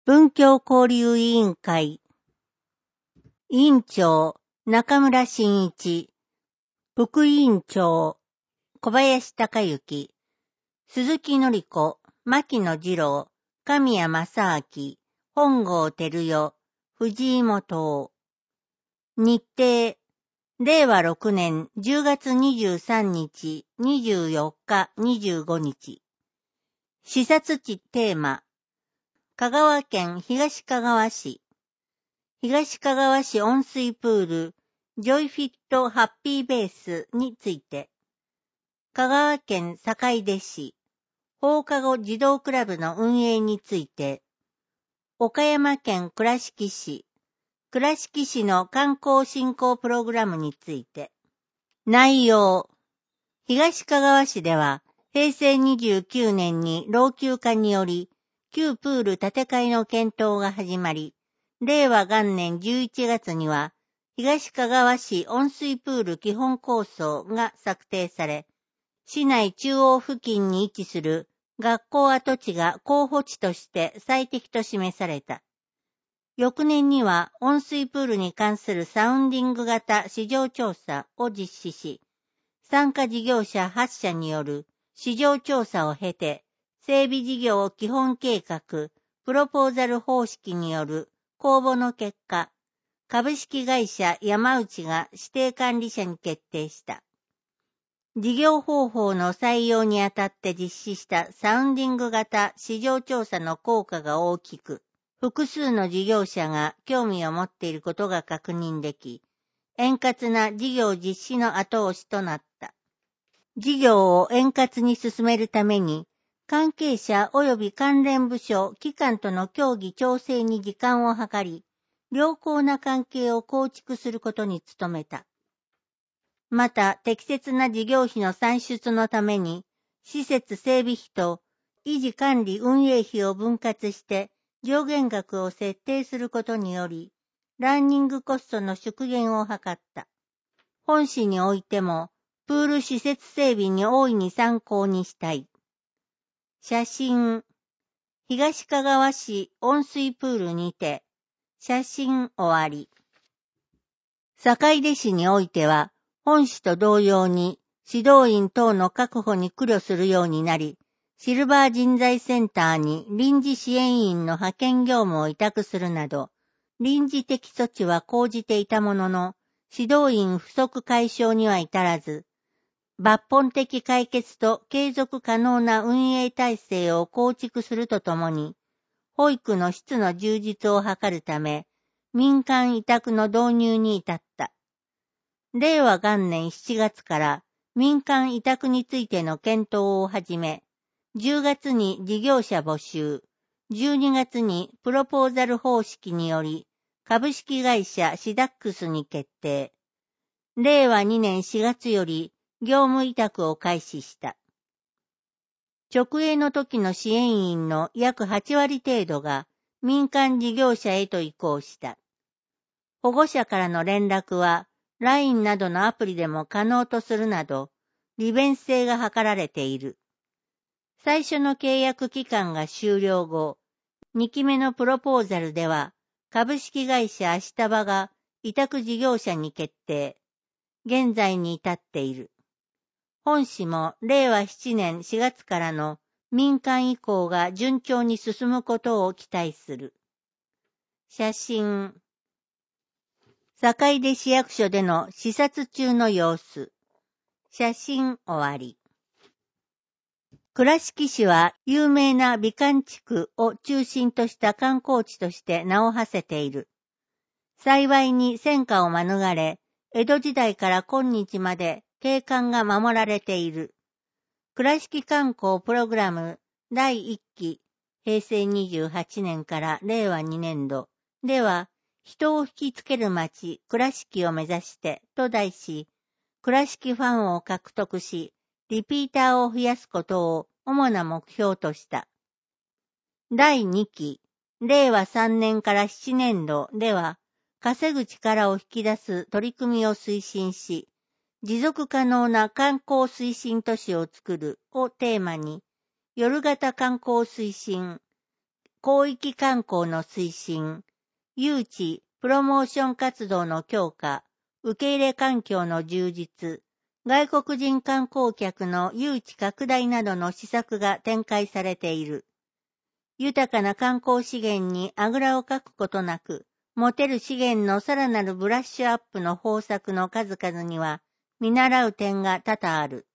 文教交流委員会委員長中村真一、副委員長小林孝之、鈴木典子、牧野二郎、神谷正明、本郷照代、藤井元。日程令和6年10月23日、24日、25日。視察地テーマ。香川県東かがわ市。東かがわ市温水プール、ジョイフィットハッピーベースについて。香川県坂出市。放課後児童クラブの運営について。岡山県倉敷市。倉敷市の観光振興プログラムについて。内容。東かがわ市では、平成29年に老朽化により、旧プール建て替えの検討が始まり、令和元年11月には、東かがわ市温水プール基本構想が策定され、市内中央付近に位置する学校跡地が候補地として最適と示された。翌年には温水プールに関するサウンディング型市場調査を実施し、参加事業者8社による市場調査を経て、整備事業基本計画、プロポーザル方式による公募の結果、株式会社山内が指定管理者に決定した。事業方法の採用にあたって実施したサウンディング型市場調査の効果が大きく、複数の事業者が興味を持っていることが確認でき、円滑な事業実施の後押しとなった。事業を円滑に進めるために、関係者及び関連部署、機関との協議調整に時間を計り、良好な関係を構築することに努めた。また、適切な事業費の算出のために、施設整備費と維持管理運営費を分割して上限額を設定することにより、ランニングコストの縮減を図った。本市においても、プール施設整備に大いに参考にしたい。写真。東かがわ市温水プールにて、写真終わり。坂出市においては、本市と同様に指導員等の確保に苦慮するようになり、シルバー人材センターに臨時支援員の派遣業務を委託するなど、臨時的措置は講じていたものの、指導員不足解消には至らず、抜本的解決と継続可能な運営体制を構築するとともに、保育の質の充実を図るため、民間委託の導入に至った。令和元年7月から民間委託についての検討を始め、10月に事業者募集、12月にプロポーザル方式により株式会社シダックスに決定。令和2年4月より業務委託を開始した。直営の時の支援員の約8割程度が民間事業者へと移行した。保護者からの連絡は LINE などのアプリでも可能とするなど、利便性が図られている。最初の契約期間が終了後、2期目のプロポーザルでは、株式会社アシタバが委託事業者に決定。現在に至っている。本市も令和7年4月からの民間移行が順調に進むことを期待する。写真。坂出市役所での視察中の様子。写真終わり。倉敷市は有名な美観地区を中心とした観光地として名を馳せている。幸いに戦火を免れ、江戸時代から今日まで景観が守られている。倉敷観光プログラム第1期平成28年から令和2年度では、人を引きつける街倉敷を目指してと題し、倉敷ファンを獲得し、リピーターを増やすことを主な目標とした。第2期令和3年から7年度では、稼ぐ力を引き出す取り組みを推進し、持続可能な観光推進都市を作るをテーマに、夜型観光推進、 広域観光の推進、誘致、プロモーション活動の強化、受け入れ環境の充実、外国人観光客の誘致拡大などの施策が展開されている。豊かな観光資源にあぐらをかくことなく、持てる資源のさらなるブラッシュアップの方策の数々には、見習う点が多々ある。